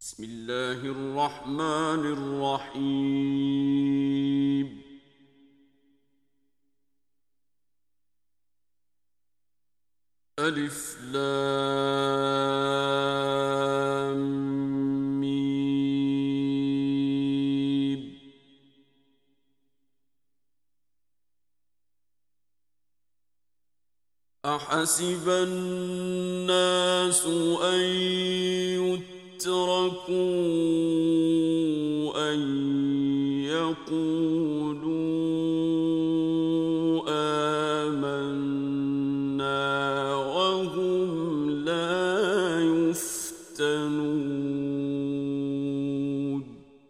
بسم الله الرحمن الرحيم. ألف لام ميم. أحسب الناس أن يتركوا أن يقولوا آمنا وهم لا يفتنون.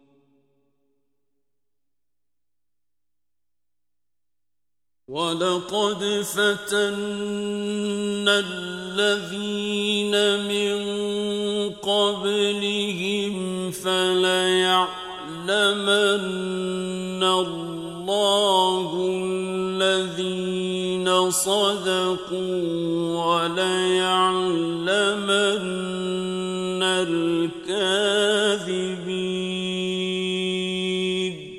ولقد فتنا الذين من قبلهم فليعلمن الله الذين صدقوا وليعلمن الكاذبين.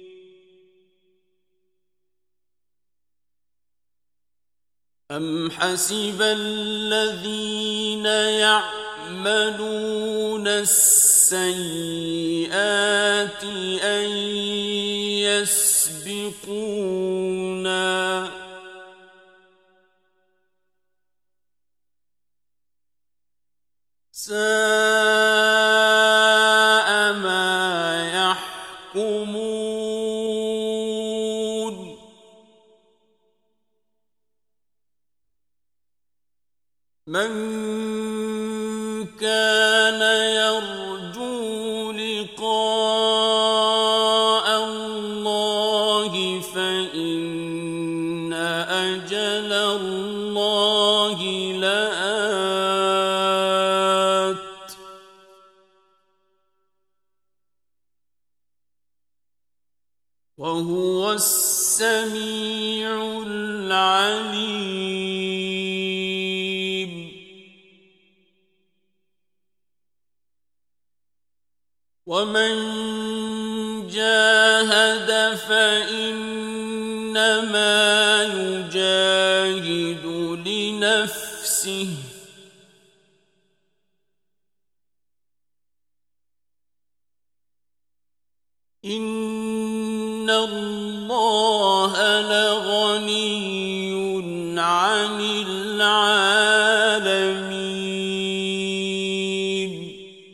أم حسب الذين يعملون السيئات أن يسبقونا ساء ما يحكمون. من كان يرجو لقاء الله فإن أجل الله لآت. وهو السميع العليم. ومن جاهد فإنما يجاهد لنفسه. إن الله لغني عن العالمين.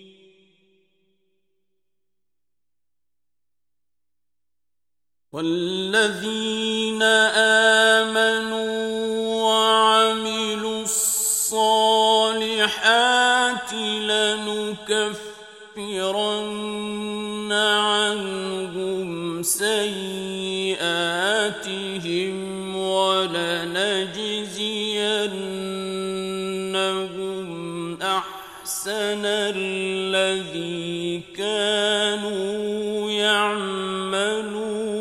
والذين آمنوا وعملوا الصالحات لنكفرن عنهم سيئاتهم ولنجزينهم أحسن الذي كانوا يعملون.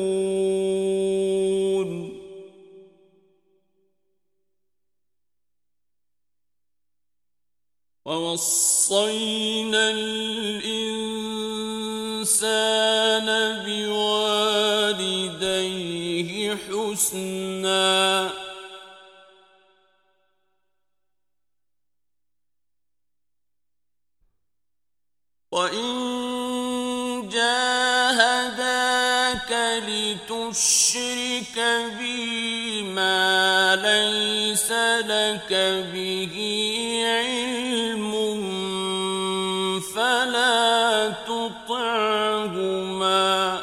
ووصينا الإنسان بوالديه حسنا. وإن جاهداك لتشرك بي ما ليس لك به علم فلا تطعهما.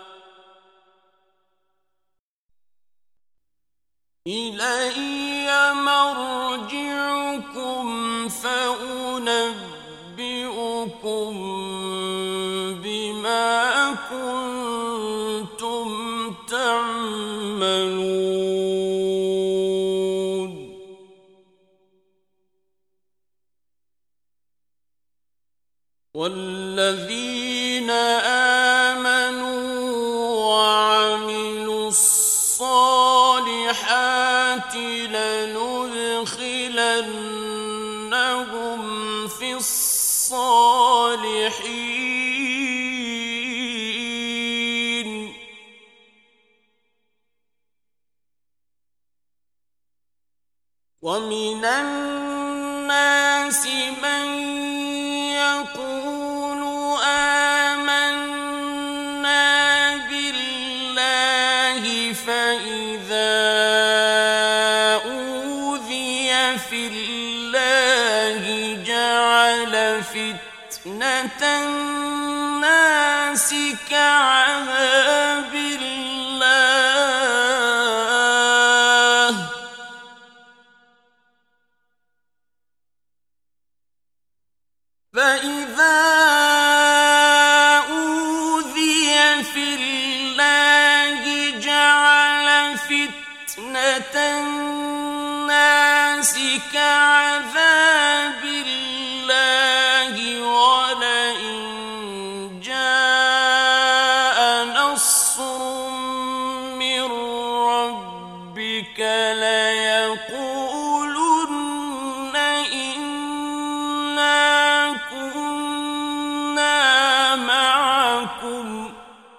إلي مرجعكم فأنبئكم بما كنتم تعملون. والذين آمنوا وعملوا الصالحات لندخلنهم في الصالحين الصالحين ومن الناس من يقول آمنا بالله فإذا أوذي في الله جعل فتنة الناس كعذاب الله فإذا أوذي في الله جعل فتنة الناس كعذاب الله ولئن جاء نصر من ربك ليقولن إنا كنا معكم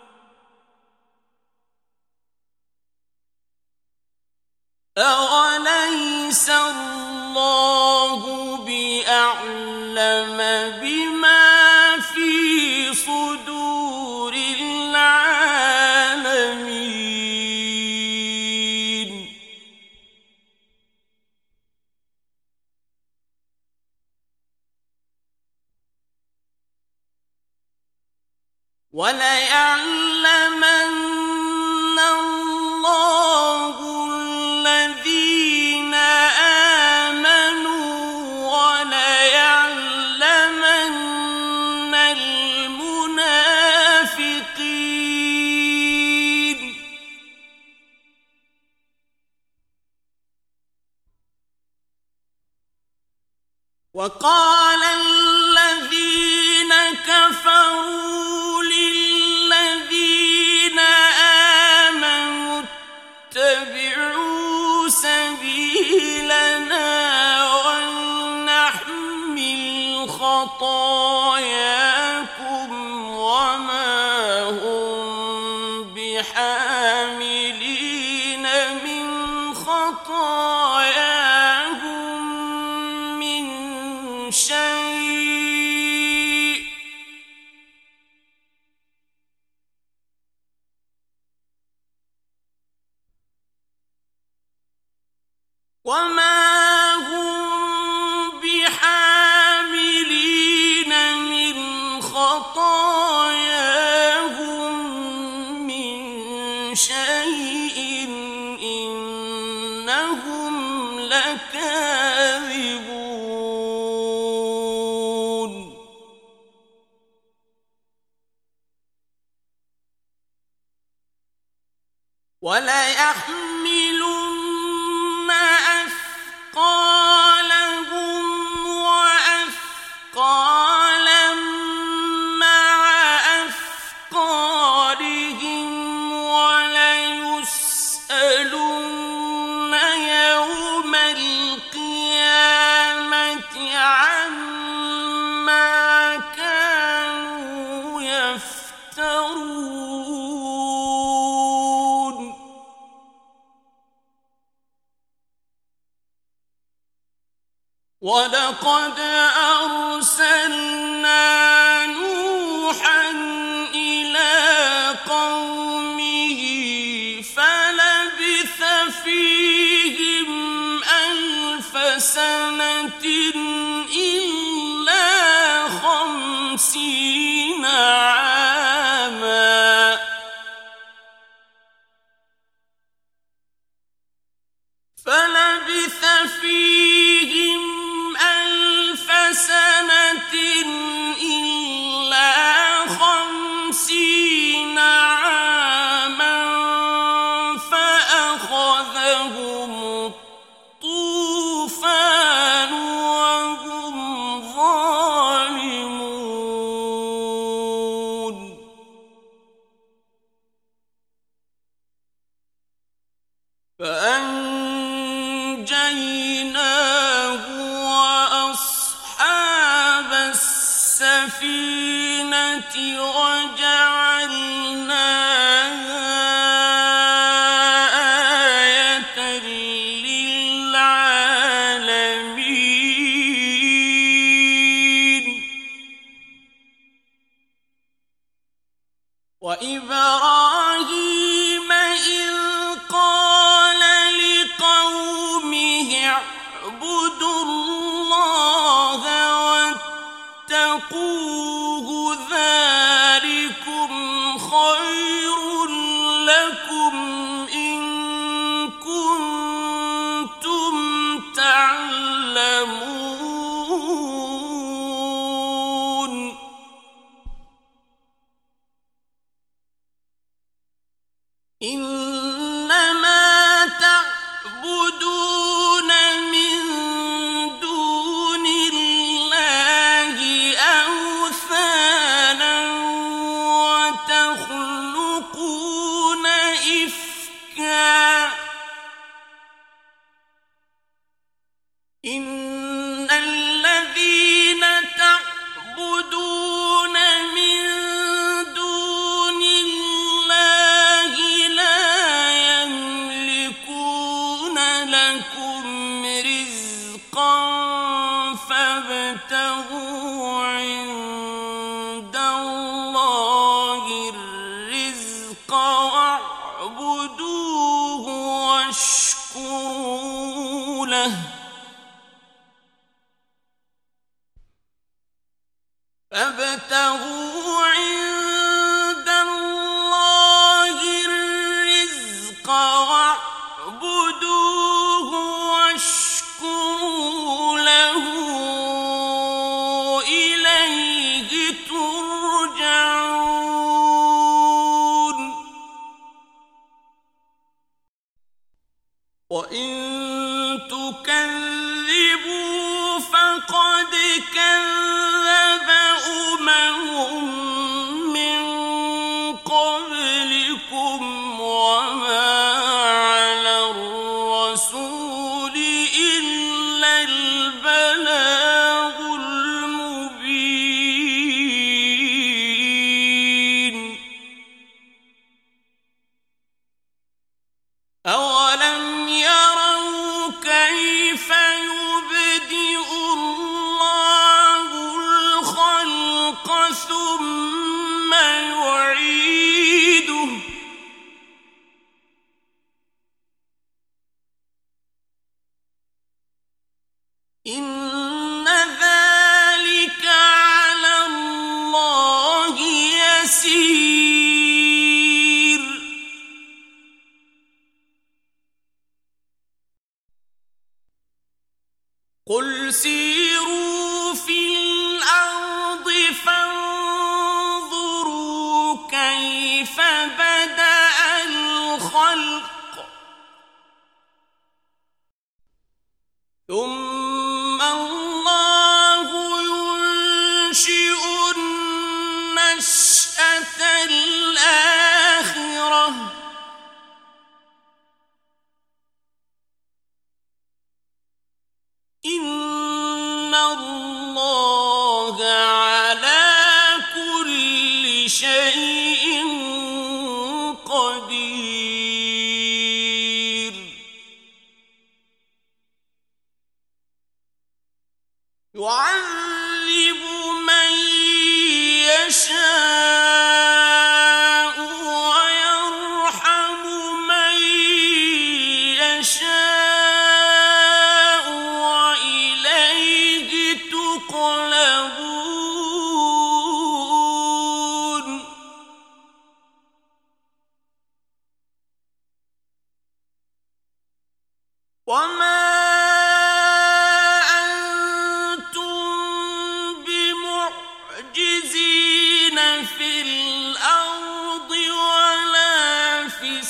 أوليس الله بأعلم بما في صدور العالمين وليعلمن الله الذين آمنوا وليعلمن المنافقين وقال الذين كفروا للذين آمنوا اتبعوا سبيلنا ولنحمل خطاياكم وما هم بحاملين من خطاياهم من شيء وما هم بحاملين من خطاياهم من شيء إنهم لكاذبون وليحملن أثقالهم وأثقالا مع أثقالهم وليسألن يوم القيامة عما كانوا يفترون ولقد أرسلنا نوحا إلى قومه فلبث فيهم 1000 سنة إلا 50 عاما فلبث فيهم 1000 سنة إلا 50 عاما فأخذهم الطوفان وهم ظالمون السفينة وجعلناها آية للعالمين وإبراهيم إذ قال لقومه اعبدوا الله واتقوه ذلكم خير لكم إن كنتم تعلمون إنما تعبدون من دون الله أوثانا وتخلقون إفكا إن الذين تعبدون من دون الله لا يملكون لكم رزقا فابتغوا عند الله الرزق واعبدوه واشكروا له فابتغوا عند الله الرزق واعبدوه واشكروا له إليه ترجعون وإن تكذبوا فقد كذب من قبلكم وما على الرسول إلا البلاغ المبين أولم يروا كيف يبدئ الله الخلق ثم يعيده إن ذلك على الله يسير قل سيروا في الأرض فانظروا كيف بدأ الخلق ثم الله ينشئ النشأة الآخرة إن الله على كل شيء قدير يعذب من يشاء ويرحم من يشاء وإليه تقلبون وما في الأرض ولا في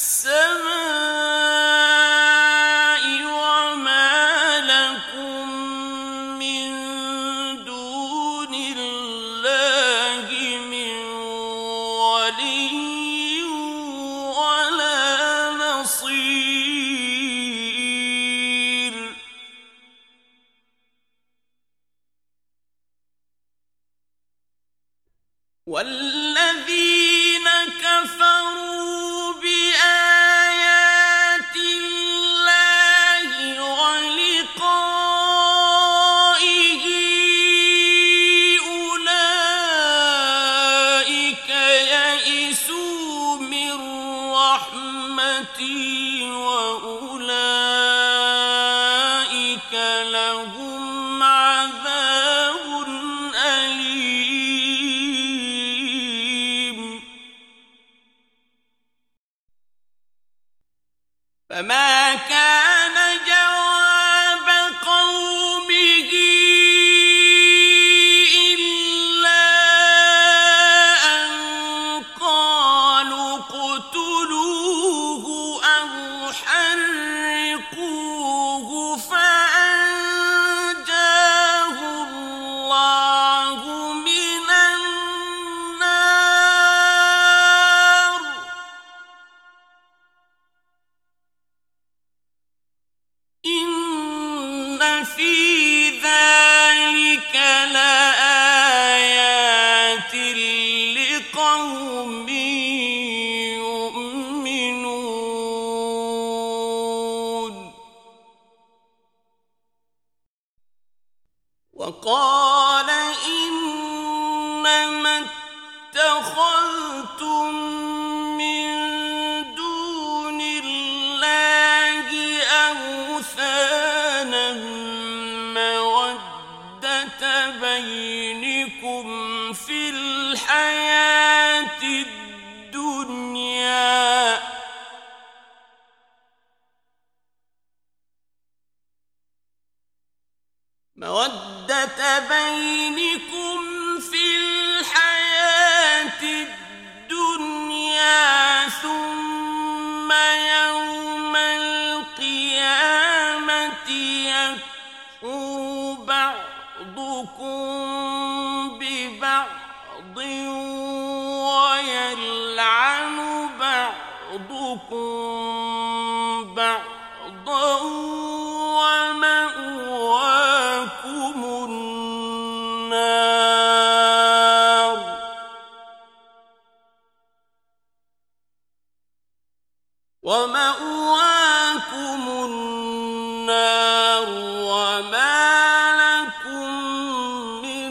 السماء وما لكم من دون الله من ولي ولا نصير والذين كفروا بآيات الله ولقائه أولئك يئسوا من رحمتي وأولئك لهم عذاب أليم. فما كان جواب قومه إلا أن قالوا اقتلوه أو حرقوه فأنجاه الله من النار. إن في ذلك لآيات لقوم يؤمنون. وقال إنما اتخذتم من دون الله أوثانا مودة بينكم في الحياة الدنيا ثم يوم القيامة يكفر بعضكم ببعض ويلعن بعضكم بعضا ومأواكم النار وما لكم من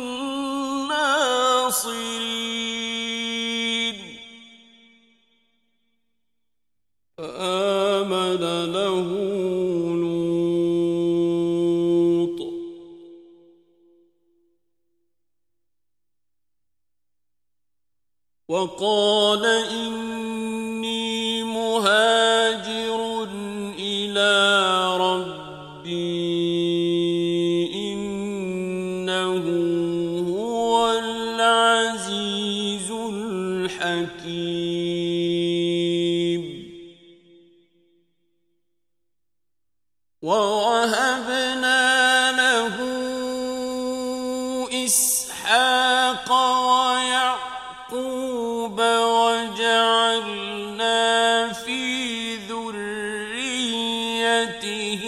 ناصرين. فآمن له لوط وقال إني مهاجر إلى ربي إنه هو العزيز الحكيم. ووهبنا له إسحاق ويعقوب وجعلنا في ذريته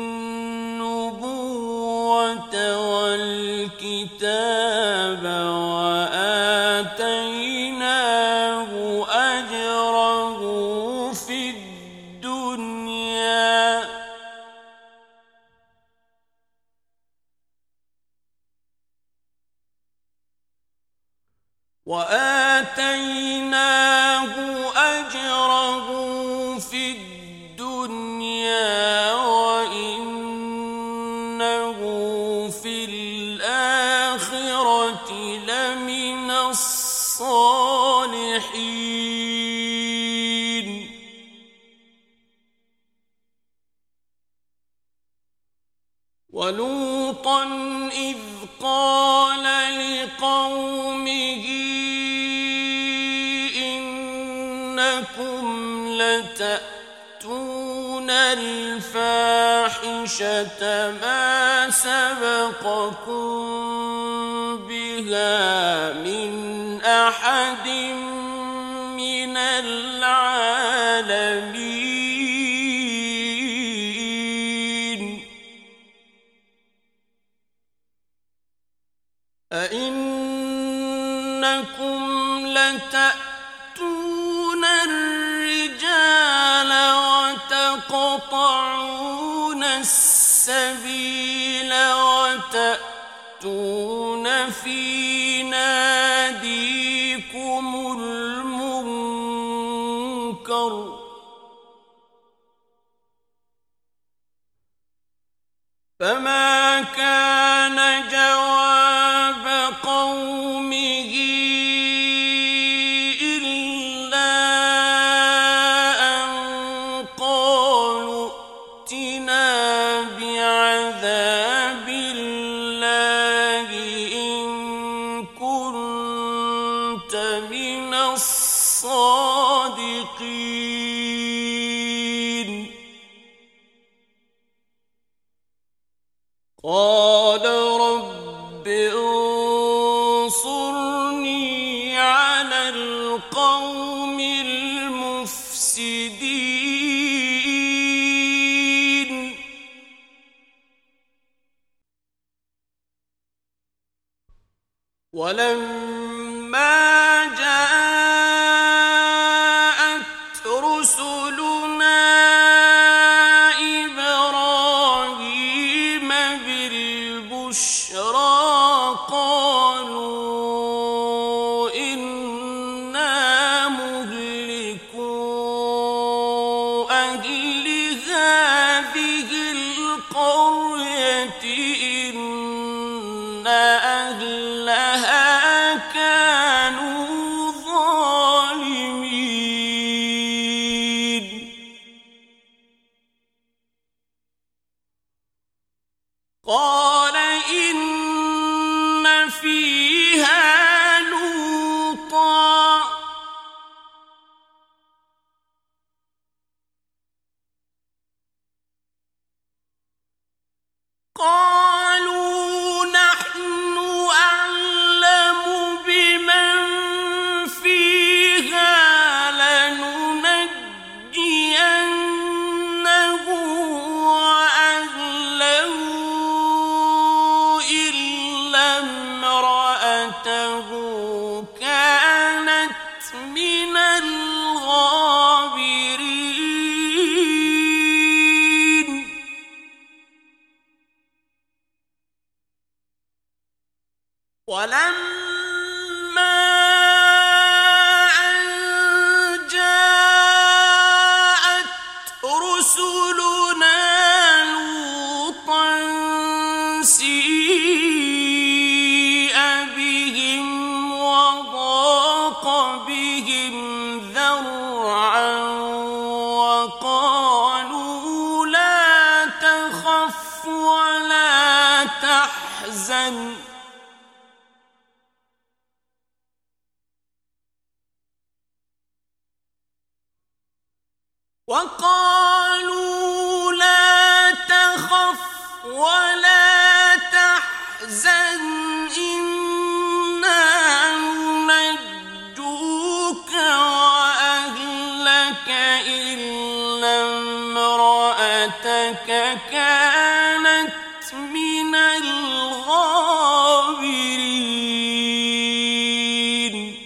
النبوة والكتاب وآتيناه أجره في الدنيا وإنه في الآخرة لمن الصالحين. ولوطا إذ قال لقومه إنكم لتأتون الفاحشة ما سبقكم بها من أحد من العالمين. أئنكم لتأتون الرجال وتقطعون السبيل وتأتون في ناديكم المنكر فما كان جواب قومه إلا أن قالوا ائتنا بعذاب الله إن كنت من الصادقين قال رب انصرني على القوم المفسدين ولما جاءت رسلنا إبراهيم بالبشرى قالوا إنا مهلكو أهل هذه القرية إن أهلها كانوا ظالمين قال إن فيها لوطا قالوا نحن أعلم بمن فيها لننجينه وأهله إلا امرأته كانت من الغابرين ولما أن جاءت رسلنا لوطا سيء بهم وضاق بهم ذرعا وقالوا لا تخف ولا تحزن وقالوا لا تخف ولا تحزن إنا ننجوك وأهلك إلا امرأتك كانت من الغابرين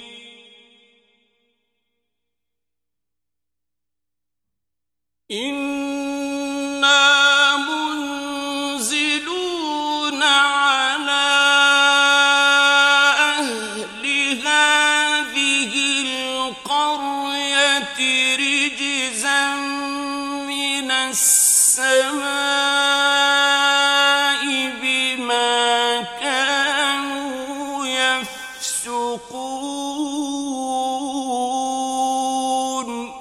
إنا منزلون على أهل هذه القرية رجزا من السماء بما كانوا يفسقون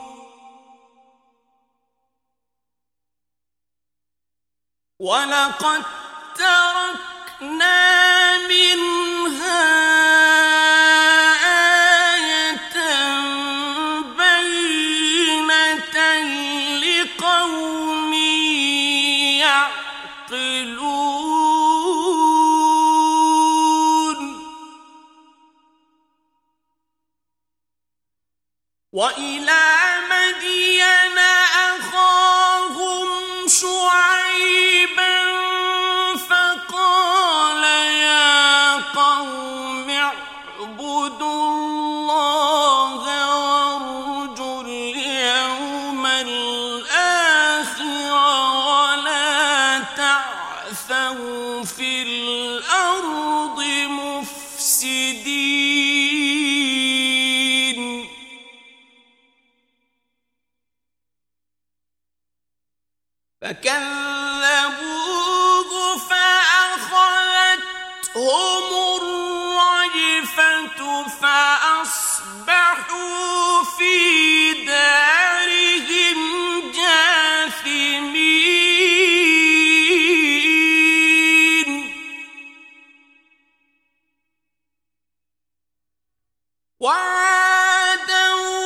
ولقد تركنا منها آية بينة لقوم يعقلون وإلى مدين أخاهم شعيبا فقال يا قوم اعبدوا واعبدوا الله وارجوا اليوم الآخر ولا تعثوا في الأرض مفسدين فكذبوه فأخذتهم الرجفة فأصبحوا في دارهم جاثمين وعادا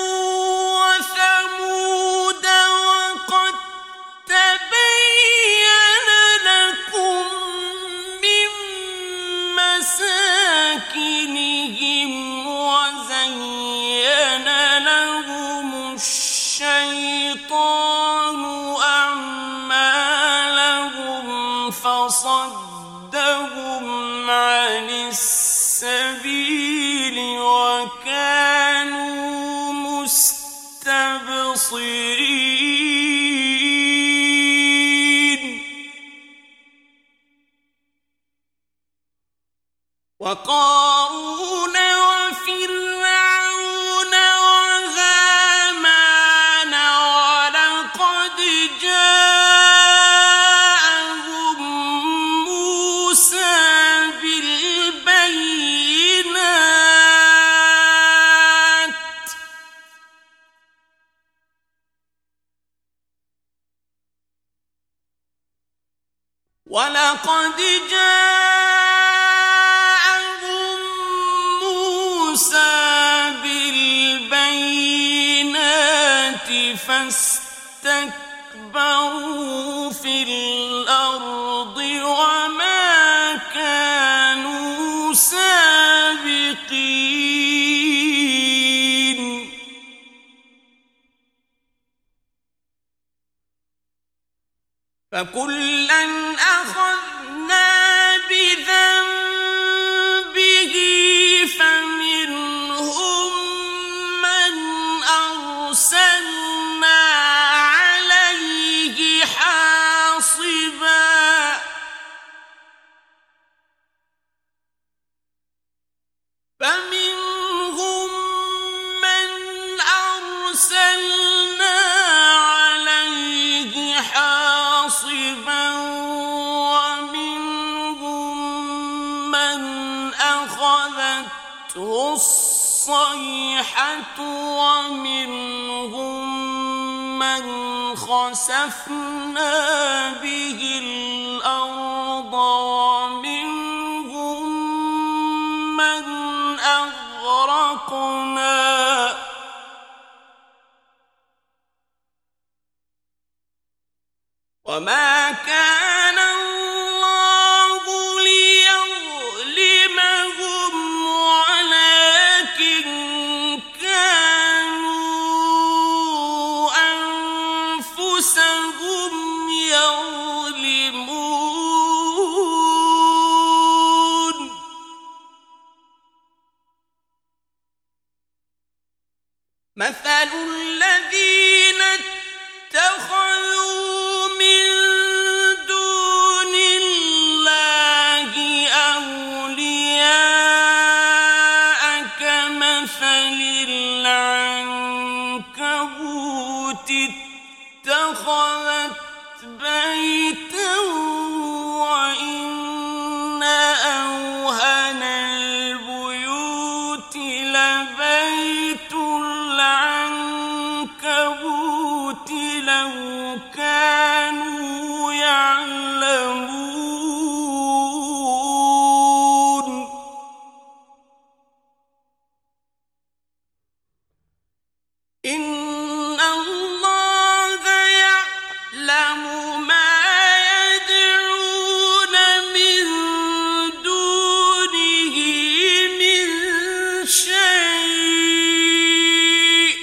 وثمود وقد تبين لكم من مساكنهم وزين لهم الشيطان أعمالهم فصدهم عن السبيل وكانوا مستبصرين وقارون وفرعون وهامان ولقد جاءهم موسى بالبينات ولقد جاءهم موسى بالبينات فاستكبروا في الأرض وما كانوا سابقين فكلا أخذنا بذنبه فمنهم من أرسلنا عليه حاصبا فمنهم من أرسلنا عليه حاصبا ومنهم من أخذته الصيحة ومنهم من خسفنا به الأرض ومنهم من أغرقنا وما كان الله ليظلمهم ولكن كانوا أنفسهم يظلمون مثل الذين اتخذوا من دون الله أولياء كمثل العنكبوت اتخذت بيتا وإن أوهن البيوت لبيت العنكبوت لو كانوا يعلمون إن الله يعلم ما يدعون من دونه من شيء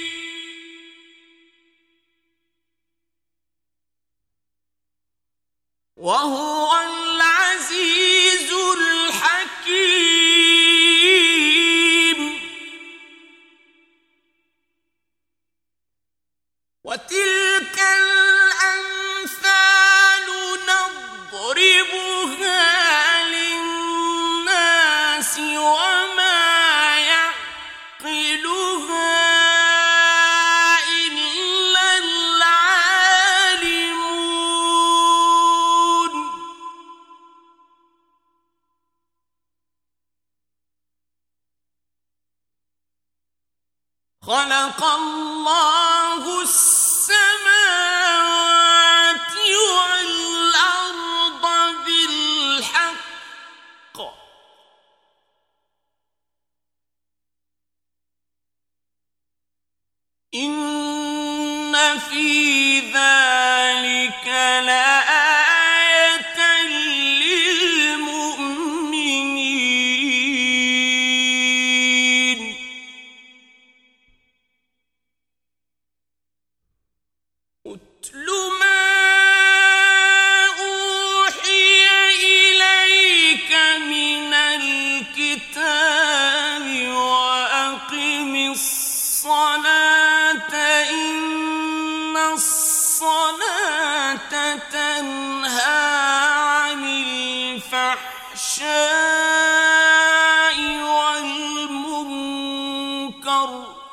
وهو العزيز الحكيم خلق الله السماوات والأرض بالحق إن في ذلك لآية للمؤمنين اتل ما أوحي إليك من الكتاب وأقم الصلاة إن الصلاة تنهى عن الفحشاء والمنكر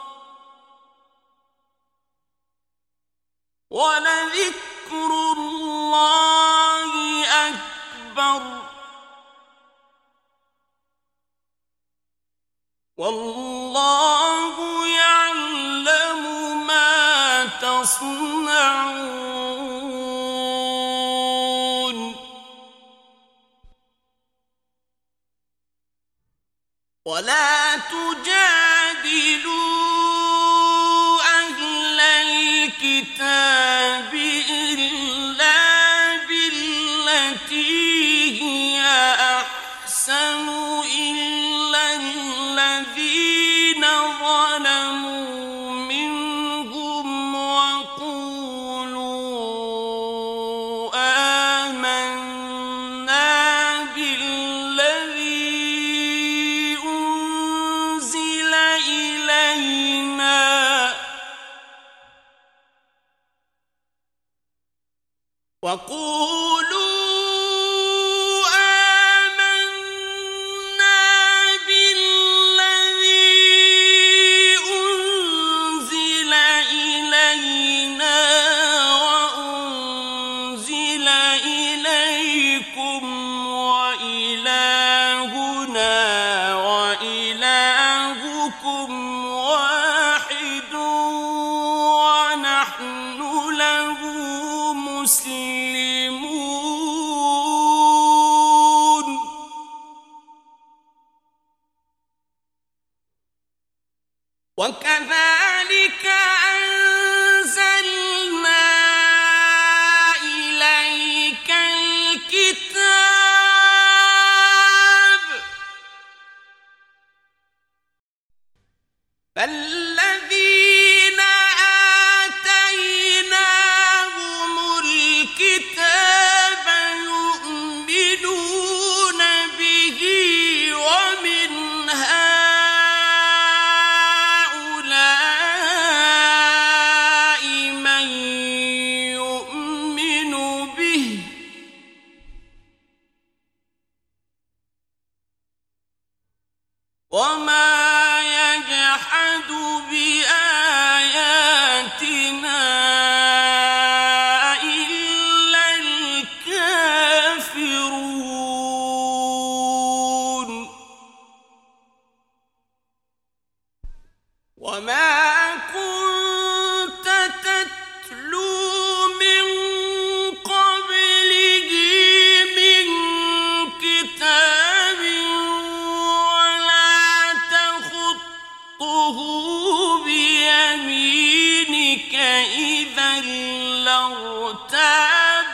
ولذكر الله أكبر والله يعلم ما تصنعون ولا تجادلوا أهل الكتاب إلا بالتي هي أحسن إلا الذين ظلموا منهم وقولوا آمنا بالذي أنزل إلينا وأنزل إليكم وإلهنا وإلهكم واحد ونحن له مسلمون وكذلك أنزلنا إليك الكتاب فالذين آتيناهم الكتاب يؤمنون به ومن هؤلاء من يؤمن به وما يجحد بآياتنا إلا الكافرون وما كنت تتلو من قبله من كتاب ولا تخطه بيمينك إذا لارتاب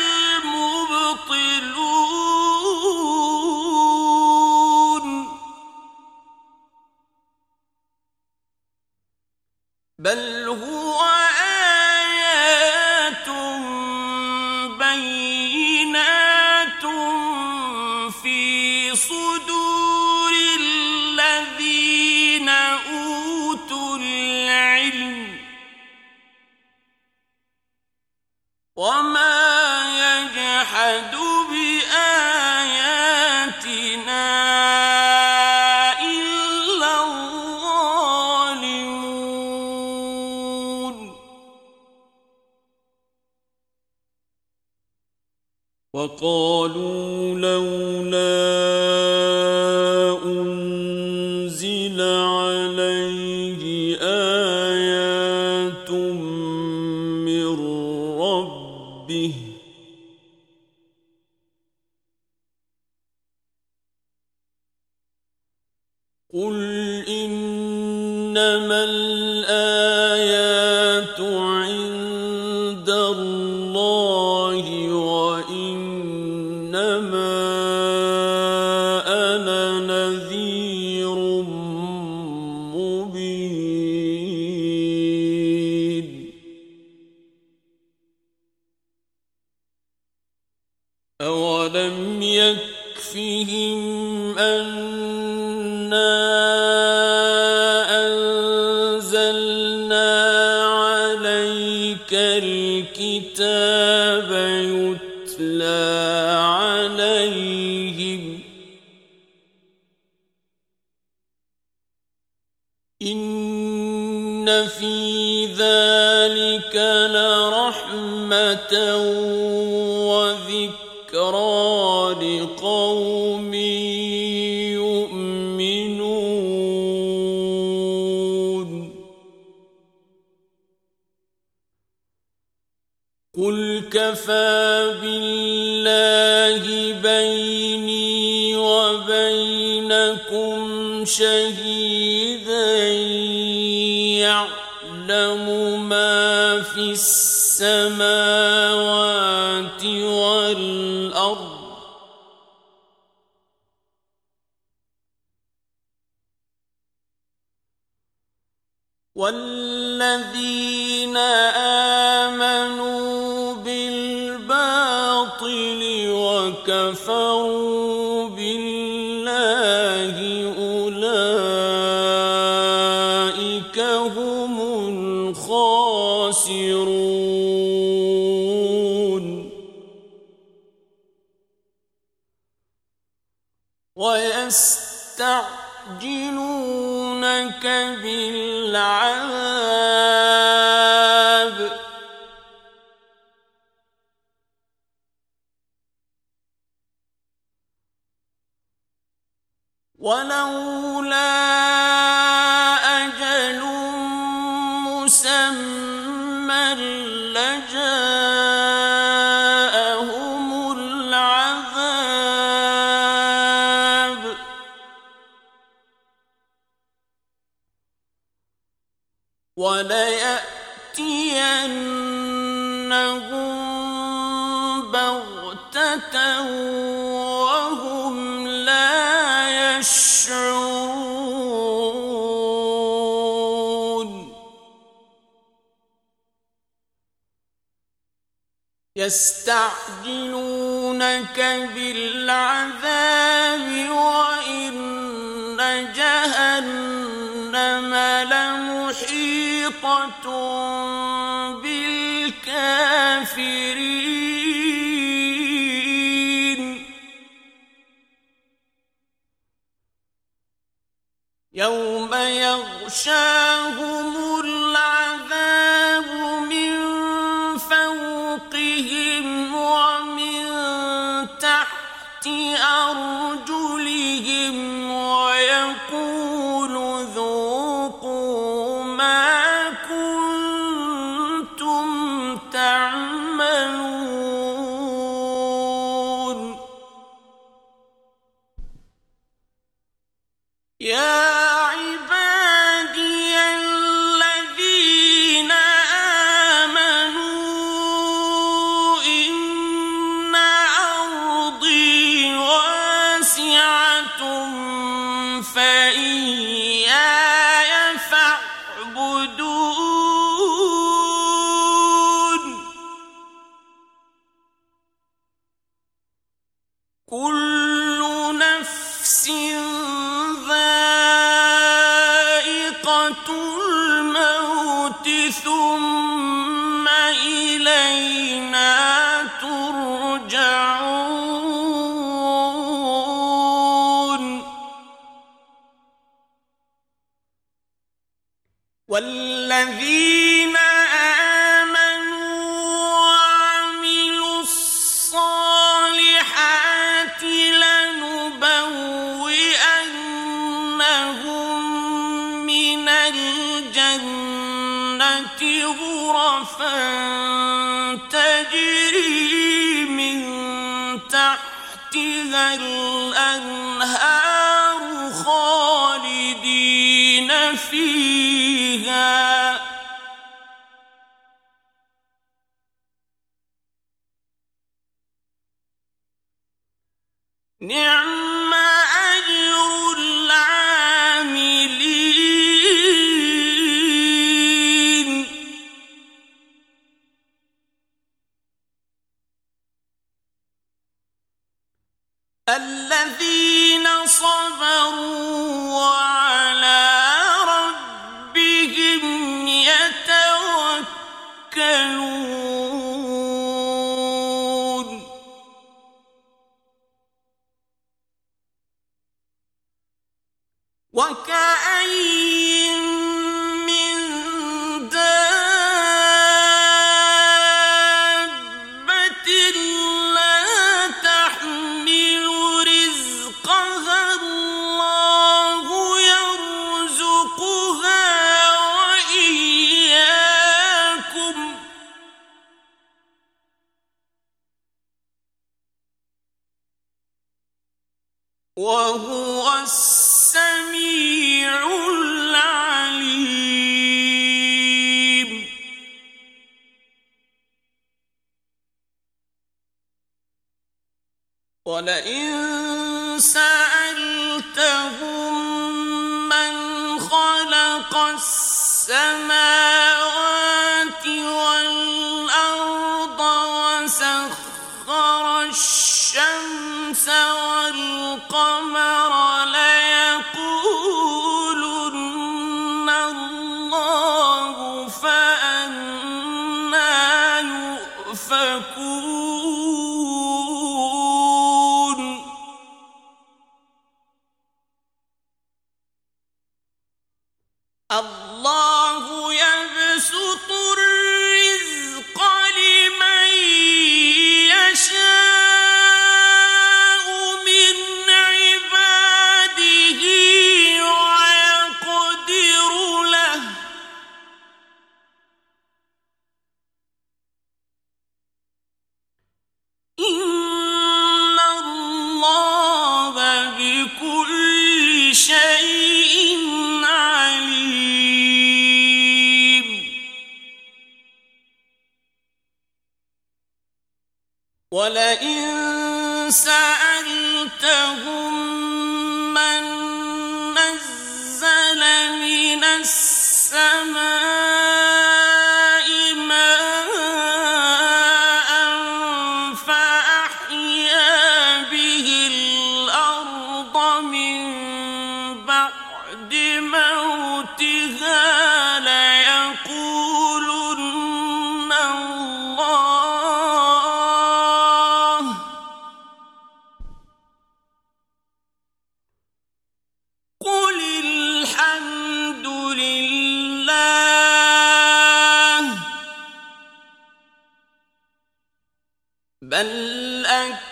المبطلون بل هو آيات بينات في صدور الذين أوتوا العلم وما يجحد بآياتنا إلا الظالمون وقالوا لولا أنزل عليه إنما الآيات عند الله وإنما أنا نذير مبين. أولم يكفهم أنا أنزلنا عليك الكتاب يتلى عليهم إن في ذلك لرحمة وذكرى لقوم يؤمنون. قل كفى بالله بيني وبينكم شهيدا يعلم ما في السماوات والأرض والذين آمنوا بالباطل وكفروا بالله أولئك هم الخاسرون. ويستعجلونك بالعذاب ولولا أجل مسمى لجاءهم العذاب وليأتينهم بغتة وهم لا يشعرون. يستعجلونك بالعذاب وإن جهنم لمحيطة بالكافرين. يوم يغشاهم العذاب من فوقهم ومن تحت أرجلهم ويقول ذوقوا ما كنتم تعملون. يا عبادي الذين آمنوا إن أرضي واسعة فإياي فاعبدون. كل نفس ذائقة الموت ثم إلينا ترجعون. والذين آمنوا وعملوا الصالحات لنبوئنهم من الجنة غرفا تجري من تحتها الأنهار خالدين فيها نعم أجر العاملين الذين صبروا وعلى ربهم يتوكلون وكأين من دابة لا تحمل رزقها الله يرزقها وإياكم وهو السميع العليم ولئن سألتهم من خلق السماوات والأرض وسخر الشمس والقمر ليقولن الله فأنى يؤفكون الله يبسط الرزق لمن يشاء من عباده ويقدر له إن الله بكل شيء عليم ولئن سألتهم من نزل من السماء ماء فأحيا به الأرض من بعد موتها ليقولن الله قل الحمد لله بل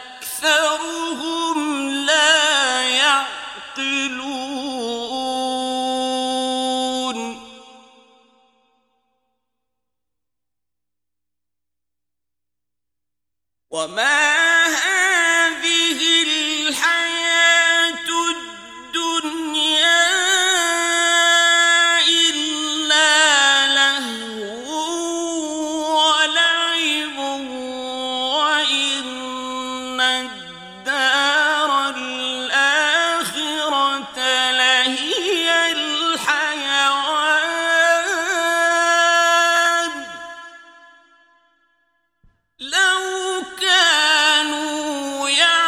أكثرهم لا يعقلون وما هذه الحياة الدنيا إلا لهو ولعب وإن الدار الآخرة لهي الحيوان لو كانوا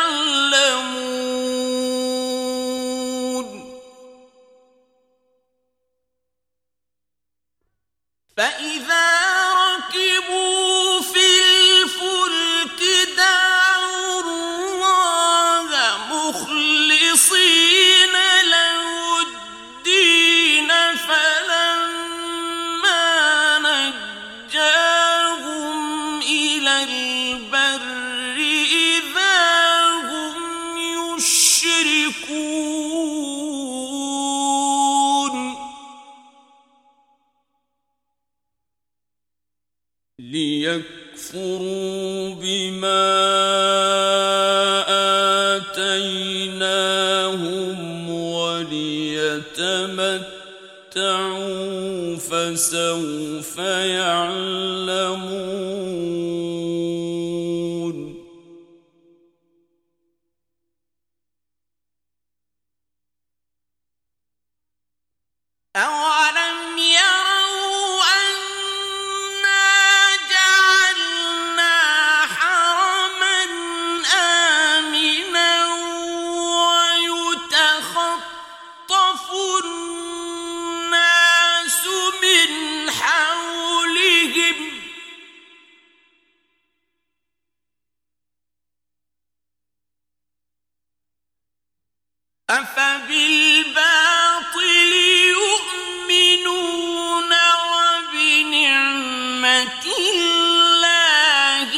يعلمون فإذا ركبوا في الفلك دعوا الله مخلصين له الدين فلما نجاهم إلى البر إذا هم يشركون ليكفروا بما آتيناهم وليتمتعوا اسمعوا فسوف يعلمون أولم يروا أنا جعلنا حرما آمنا ويتخطف الناس من حولهم أفبالباطل يؤمنون وبنعمة الله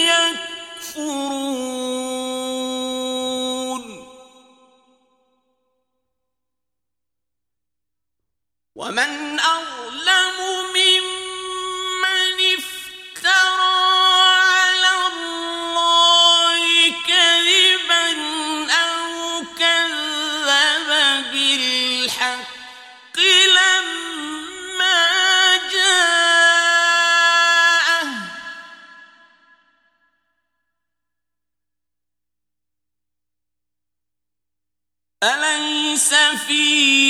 يكفرون ومن أظلم ممن افترى على الله كذبا أو كذب بالحق لما جاءه أليس في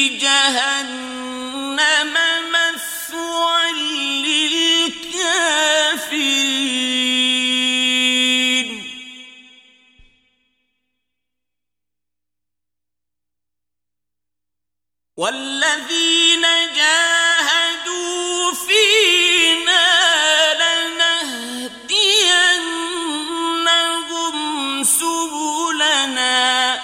جهنم مثوى للكافرين والذين جاهدوا فينا لنهدينهم سبلنا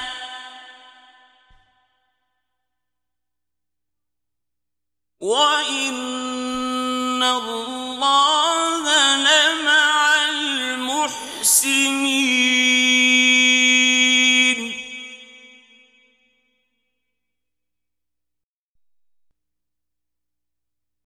وإن الله لمع المحسنين